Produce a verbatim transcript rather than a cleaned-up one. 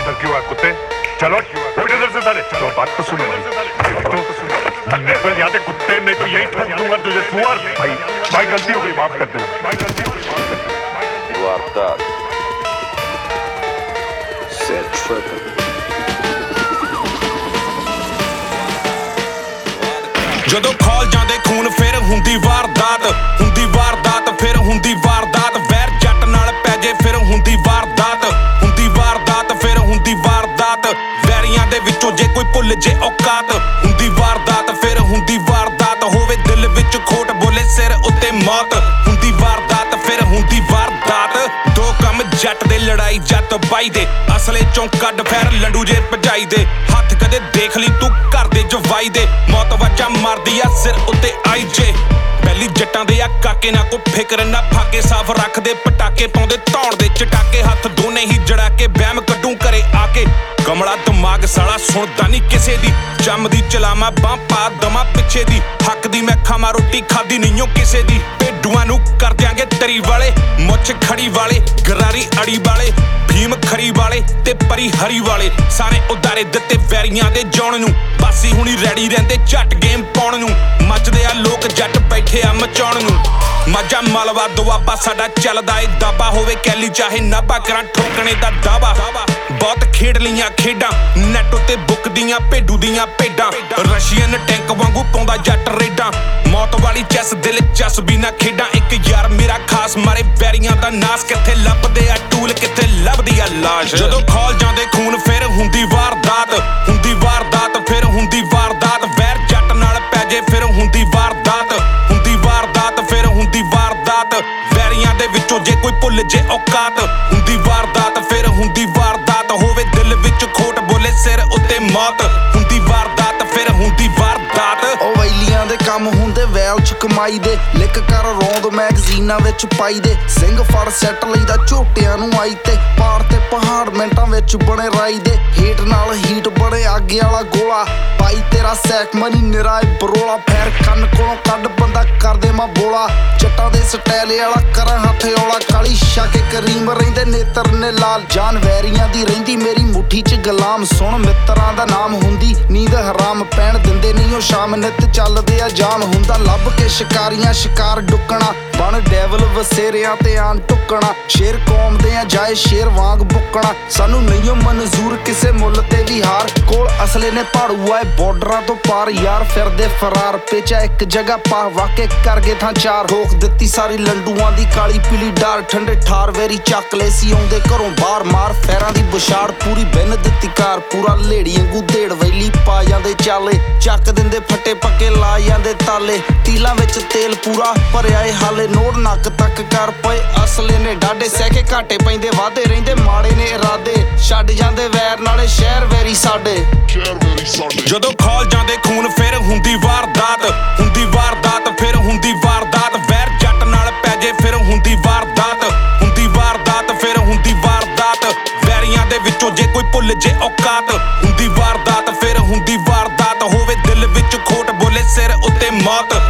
इधर क्यों है कुत्ते? चलो उठ इधर से साले। चलो बात तो सुनो भाई। निकल यहाँ से कुत्ते, नहीं तो यही ठोक दूंगा तुझे सुअर। भाई भाई गलती हो गई, माफ कर देना भाई, गलती हो गई। वारदात Said tripping. ਜਦੋਂ ਖੋਲ ਜਾਂਦੇ ਖੂਨ ਫਿਰ ਹੁੰਦੀ ਵਾਰਦਾਤ, ਹੁੰਦੀ ਵਾਰਦਾਤ ਫਿਰ ਹੁੰਦੀ ਵਾਰਦਾਤ। ਵੈਰ ਜੱਟ ਨਾਲ ਪੈ ਜੇ ਫਿਰ ਹੁੰਦੀ ਵਾਰਦਾਤ, ਹੁੰਦੀ ਵਾਰਦਾਤ ਫਿਰ ਹੁੰਦੀ ਵਾਰਦਾਤ। ਵੈਰੀਆਂ ਦੇ ਵਿੱਚੋਂ ਜੇ ਕੋਈ ਭੁੱਲ ਜੇ ਔਕਾਤ, ਹੁੰਦੀ ਵਾਰਦਾਤ ਫਿਰ ਹੁੰਦੀ ਵਾਰਦਾਤ। ਹੋਵੇ ਦਿਲ ਵਿੱਚ ਖੋਟ ਬੋਲੇ ਸਿਰ ਉੱਤੇ ਮੌਤ, ਹੁੰਦੀ ਵਾਰਦਾਤ ਫਿਰ ਹੁੰਦੀ ਵਾਰਦਾਤ। ਦੋ ਕੰਮ ਜੱਟ ਦੇ ਲੜਾਈ ਜੱਟ ਬਾਈ ਦੇ, ਅਸਲੇ ਚੋਂ ਕੱਢ ਫੈਰ ਲੰਡੂ ਜੇ ਭਜਾਈ ਦੇ। ਹੱਥ ਕਦੇ ਦੇਖ ਲਈ ਤੂੰ ਘਰ ਦੇ ਜਵਾਈ ਦੇ, ਮੌਤ ਵਾਜਾ ਮਾਰਦੀ ਆ ਸਿਰ ਉੱਤੇ ਆਈ ਜੇ। ਪਹਿਲੀ ਜੱਟਾਂ ਦੇ ਆ ਕਾਕੇ ਨਾ ਕੋ ਫਿਕਰ ਨਾ ਫਾਕੇ, ਸਾਫ਼ ਰੱਖਦੇ ਪਟਾਕੇ ਪਾਉਂਦੇ ਧੌਣ ਦੇ ਚਟਾਕੇ। ਹੱਥ ਦੋਨੇ ਹੀ ਜੜਾ ਕੇ ਵਹਿਮ ਕੱਢੂ ਘਰੇ ਆ ਕੇ, ਕਮਲਾ ਦਿਮਾਗ ਸਾਲਾ ਸੁਣਦਾ ਨਹੀਂ ਕਿਸੇ ਦੀ। ਜੰਮਦੀ ਚਲਾਵਾਂ ਬਾਂਹ ਪਾ ਦਵਾਂ ਪਿੱਛੇ ਦੀ, ਹੱਕ ਦੀ ਮੈਂ ਖਾਵਾਂ ਰੋਟੀ ਖਾਦੀ ਨਹੀਂ ਓ ਕਿਸੇ ਦੀ। ਭੇਡੂਆਂ ਨੂੰ ਕਰ ਦਿਆਂਗੇ ਤਰੀ ਵਾਲੇ, ਮੁੱਛ ਖੜੀ ਵਾਲੇ, ਗਰਾਰੀ ਅੜੀ ਵਾਲੇ, ਭੀਮ ਖਰੀ ਵਾਲੇ ਤੇ ਪਰੀ ਹਰੀ ਵਾਲੇ। ਸਾਰੇ ਉਦਾਰੇ ਦਿੱਤੇ ਵੈਰੀਆਂ ਦੇ ਜਿਉਣ ਨੂੰ, ਬਾਸੀ ਹੁਣੀ ਰੈਡੀ ਰਹਿੰਦੇ ਝੱਟ ਗੇਮ ਪਾਉਣ ਨੂੰ। ਮੱਚਦੇ ਆ ਲੋਕ ਜੱਟ ਬੈਠੇ ਆ ਮਚਾਉਣ ਨੂੰ। ਮਾਝਾ ਮਾਲਵਾ ਦੁਆਬਾ ਸਾਡਾ ਚੱਲਦਾ ਏ ਦਾਬਾ, ਹੋਵੇ ਕੈਲੀ ਚਾਹੇ ਨਾਭਾ ਕਰਾਂ ਠੋਕਣੇ ਦਾ ਦਾਵਾ। ਬਹੁਤ ਖੇਡ ਲੀਆਂ ਖੇਡਾਂ ਨੈਟ ਉੱਤੇ ਬੁੱਕਦੀਆਂ ਭੇਡੂ ਦੀਆਂ ਭੇਡਾਂ, ਰਸ਼ੀਅਨ ਟੈਂਕ ਵਾਂਗੂ ਪਾਉਂਦਾ ਜੱਟ ਰੇਡਾਂ। ਮੌਤ ਵਾਲੀ ਚੈਸ ਦਿਲ ਚਸ ਵੀ ਨਾ ਖੇਡਾਂ, ਇੱਕ ਯਾਰ ਮੇਰਾ ਖਾਸ ਮਾਰੇ ਵੈਰੀਆਂ ਦਾ ਨਾਸ। ਕਿੱਥੇ ਲੱਭਦੇ ਆ ਟੂਲ ਕਿੱਥੇ ਲੱਭਦੀ ਆ ਲਾਸ਼, ਜਦੋਂ ਖੋਲ ਜਾਂਦੇ ਖੂਨ ਫਿਰ ਹੁੰਦੀ ਵਾਰਦਾਤ, ਹੁੰਦੀ ਵਾਰਦਾਤ ਫਿਰ ਹੁੰਦੀ ਵਾਰਦਾਤ। ਵੈਰ ਜੱਟ ਨਾਲ ਪੈ ਜੇ ਫਿਰ ਹੁੰਦੀ ਵਾਰਦਾਤ, ਹੁੰਦੀ ਵਾਰਦਾਤ ਫਿਰ ਹੁੰਦੀ ਵਾਰਦਾਤ। ਵੈਰੀਆਂ ਦੇ ਵਿੱਚੋਂ ਜੇ ਕੋਈ ਭੁੱਲ ਜੇ ਔਕਾਤ, ਹੁੰਦੀ ਵਾਰਦਾਤ ਫਿਰ ਹੁੰਦੀ ਵਾਰਦਾਤ। ਹੋਵੇ ਦਿਲ ਵਿੱਚ ਖੋਟ ਬੋਲੇ ਸਿਰ ਉੱਤੇ ਮੌਤ, ਹੁੰਦੀ ਵਾਰਦਾਤ ਫਿਰ ਹੁੰਦੀ ਵਾਰਦਾਤ। ਉਹ ਵੈਲੀਆਂ ਦੇ ਕੰਮ ਹੁੰਦੇ ਵੈਲ ਚ ਕਮਾਈ ਦੇ, ਲਿਖ ਕਰ ਰੌਂਦ ਮੈਗਜ਼ੀਨਾਂ ਵਿੱਚ ਪਾਈ ਦੇ। ਸਿੰਘ ਫੜ ਸੈੱਟ ਲਈਦਾ ਝੋਟਿਆਂ ਨੂੰ ਆਈ ਤੇ, ਪਾੜ ਤੇ ਪਹਾੜ ਮਿੰਟਾਂ ਵਿੱਚ ਬਣੇ ਰਾਈ ਦੇ। ਹੀਟ ਨਾਲ ਹੀਟ ਬਣੇ ਆਗੇ ਵਾਲਾ ਗੋਲਾ, ਪਾਈ ਤੇਰਾ ਸੈਕ ਮਨੀ ਨਿਰਾਏ ਬਰੋਲਾ। ਫੈਰ ਕੰਨ ਕੋਲੋਂ ਕੱਢ ਬੰਦਾ ਕਰਦੇ ਮਾ ਬੋਲਾ, ਜੱਟਾਂ ਦੇ ਸਟਾਈਲ ਵਾਲਾ ਕਰਾਂ ਹੱਥ ਔਲਾ। ਕਾਲੀ ਸ਼ਾਕੇ ਕਰੀਮ ਰਹਿੰਦੇ ਨੇਤਰ ਨੇ ਲਾਲ, ਜਾਨ ਵੈਰੀਆਂ ਦੀ ਰਹਿੰਦੀ ਮੇਰੀ ਮੁੱਠੀ ਚ ਗੁਲਾਮ। ਸੁਣ ਮਿੱਤਰਾਂ ਦਾ ਨਾਮ ਹੁੰਦੀ ਨੀਂਦ ਹਰਾਮ, ਪੈਣ ਦਿੰਦੇ ਨਹੀਂ ਉਹ ਸ਼ਾਮ ਨਿੱਤ ਚੱਲਦੇ ਆ ਜਾਮ। ਹੁੰਦਾ ਲੱਭ ਕੇ ਸ਼ਿਕਾਰੀਆਂ ਸ਼ਿਕਾਰ ਡੁੱਕਣਾ, ਬਣ ਡੈਵਲ ਵਸੇਰਿਆਂ ਤੇ ਆਣ ਟੁੱਕਣਾ। ਸ਼ੇਰ ਕੌਮ ਦੇ ਆ ਜਾਏ ਸ਼ੇਰ ਵਾਂਗ ਬੁੱਕਣਾ, ਸਾਨੂੰ ਨਹੀਂ ਓ ਮਨਜ਼ੂਰ ਕਿਸੇ ਮੁੱਲ ਤੇ ਵੀ ਹਾਰ। ਕੋਲ ਅਸਲੇ ਨੇ ਭਾੜੂ ਆਏ ਬਾਰਡਰਾਂ ਤੋਂ ਪਾਰ, ਯਾਰ ਫਿਰਦੇ ਫਰਾਰ ਪੇਚਾ ਇੱਕ ਜਗ੍ਹਾ ਪਾ ਵਾਕੇ ਕਰ ਗਏ ਥਾਂ ਚਾਰ। ਰੋਕ ਦਿੱਤੀ ਸਾਰੀ ਲੰਡੂਆਂ ਦੀ ਕਾਲੀ ਪੀਲੀ ਡਾਰ, ਠੰਡੇ ਠਾਰ ਵੈਰੀ ਚੱਕ ਲੈ ਸੀ ਆਉਂਦੇ ਘਰੋਂ ਬਾਹਰ। ਮਾਰ ਫੈਰਾਂ ਦੀ ਬੁਛਾੜ ਪੂਰੀ ਬਿੰਨ ਦਿੱਤੀ ਕਾਰ, ਪੂਰਾ ਲੇੜੀ ਵਾਂਗੂ ਢੇੜ ਵੈਲੀ ਪਾ ਜਾਂਦੇ ਚਾਲੇ। ਚੱਕ ਦਿੰਦੇ ਫੱਟੇ ਪੱਕੇ ਲਾ ਜਾਂਦੇ ਤਾਲੇ, ਤੀਲਾਂ ਵਿੱਚ ਤੇਲ ਪੂਰਾ ਭਰਿਆ ਏ ਹਾਲੇ। ਨੋਟ ਨੱਕ ਤੱਕ ਕਰ ਪਏ ਅਸਲੇ ਨੇ ਡਾਡੇ, ਸਹਿ ਕੇ ਘਾਟੇ ਪੈਂਦੇ ਵਾਧੇ ਰਹਿੰਦੇ ਮਾੜੇ ਨੇ ਇਰਾਦੇ। ਛੱਡ ਜਾਂਦੇ ਵੈਰ ਨਾਲੇ ਸ਼ਹਿਰ ਵੈਰੀ ਸਾਡੇ, ਜਦੋਂ ਖੋਲ ਜਾਂਦੇ ਖੂਨ ਫਿਰ ਹੁੰਦੀ ਵਾਰਦਾਤ, ਹੁੰਦੀ ਵਾਰਦਾਤ ਫਿਰ ਹੁੰਦੀ ਵਾਰਦਾਤ। ਵੈਰ ਜੱਟ ਨਾਲ ਪੈ ਜੇ ਫਿਰ ਹੁੰਦੀ ਵਾਰਦਾਤ, ਹੁੰਦੀ ਵਾਰਦਾਤ ਫਿਰ ਹੁੰਦੀ ਵਾਰਦਾਤ। ਵੈਰੀਆਂ ਦੇ ਵਿੱਚੋਂ ਜੇ ਕੋਈ ਭੁੱਲ ਜੇ ਔਕਾਤ, ਹੁੰਦੀ ਵਾਰਦਾਤ ਫਿਰ ਹੁੰਦੀ ਵਾਰਦਾਤ। ਹੋਵੇ ਦਿਲ ਵਿੱਚ ਖੋਟ ਬੋਲੇ ਸਿਰ ਉੱਤੇ ਮੌਤ,